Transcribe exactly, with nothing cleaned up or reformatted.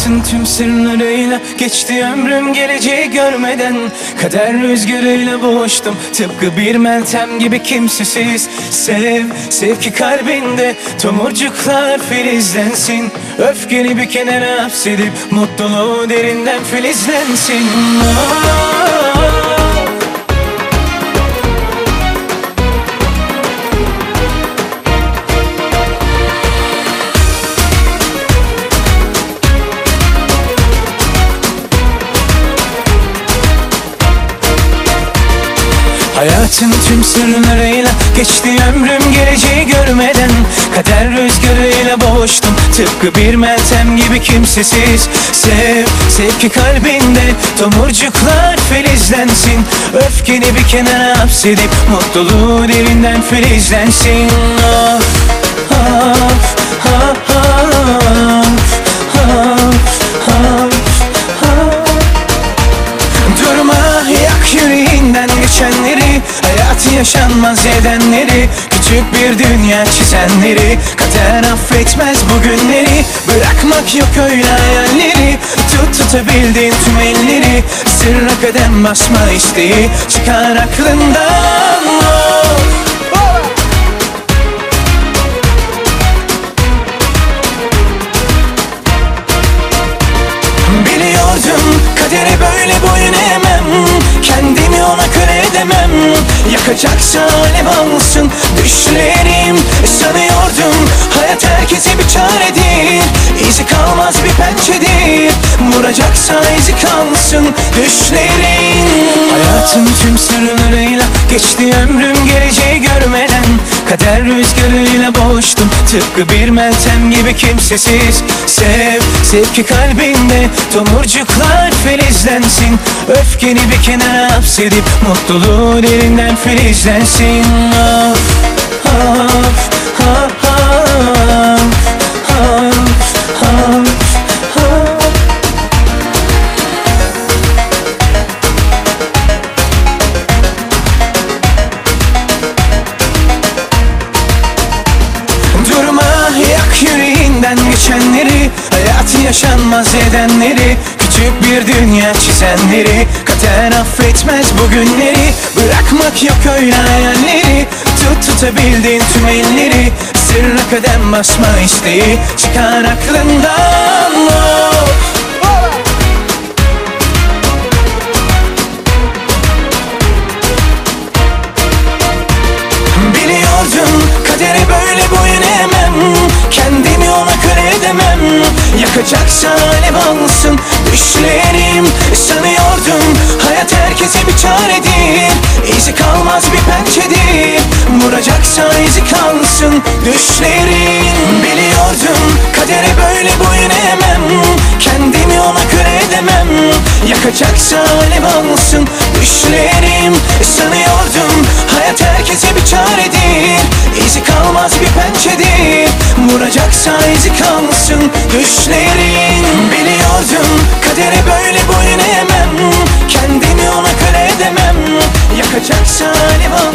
Hayatın tüm sırlarıyla geçti ömrüm, geleceği görmeden kader rüzgarıyla boğuştum. Tıpkı bir meltem gibi kimsesiz. Sev, sev ki kalbinde tomurcuklar filizlensin. Öfkeni bir kenara hapsedip mutluluğu derinden filizlensin. Oh. Hayatın tüm sırlarıyla geçti ömrüm, geleceği görmeden kader rüzgarıyla boğuştum. Tıpkı bir meltem gibi kimsesiz. Sev, sev ki kalbinde tomurcuklar filizlensin. Öfkeni bir kenara hapsedip mutluluğu derinden filizlensin. Oh, oh, oh, oh, oh, oh, oh. Durma, yak yüreğinden geçenleri, hayatı yaşanmaz edenleri, küçük bir dünya çizenleri. Kader affetmez bugünleri, bırakmak yok öyle hayalleri. Tut tutabildiğin tüm elleri, sırra kadem basma isteği çıkar aklından. Oh. Biliyordum kadere böyle boyun eğmem, kendimi ona köle edemem. Yakacaksa alev alsın düşlerim. Sanıyordum hayat herkese bir çaredir, İzi kalmaz bir pençedir. Vuracaksa izi kalsın düşlerin. Hayatın tüm sırlarıyla geçti ömrüm, geleceği görmeden kader rüzgarıyla boğuştum. Tıpkı bir meltem gibi kimsesiz. Sev, sev ki kalbinde tomurcuklar filizlensin. Öfkeni bir kenara hapsedip mutluluğu derinden filizlensin. Oh, oh, oh, oh, oh, oh, oh. Durma, yak yüreğinden geçenleri, hayatı yaşanmaz edenleri, küçük bir dünya çizenleri. Kader affetmez bugünleri, bırakmak yok öyle hayalleri. Tut tutabildiğin tüm elleri, sırra kadem basma isteği çıkar aklından. Oh. Biliyordum kadere böyle boyun eğmem, kendimi ona köle edemem. Yakacaksa alev alsın düşlerim. Sanıyordum hayat herkese bir çaredir, İzi kalmaz bir pençedir. Vuracaksa izi kalsın düşlerin. Biliyordum kadere böyle boyun eğmem, kendimi ona köle edemem. Yakacaksa alev alsın düşlerim. Sanıyordum hayat herkese bir çaredir, İzi kalmaz bir pençedir. Vuracaksa izi kalsın düşlerin. Biliyordum kadere böyle boyun eğmem, kendimi ona köle edemem. Yakacaksa alev alsın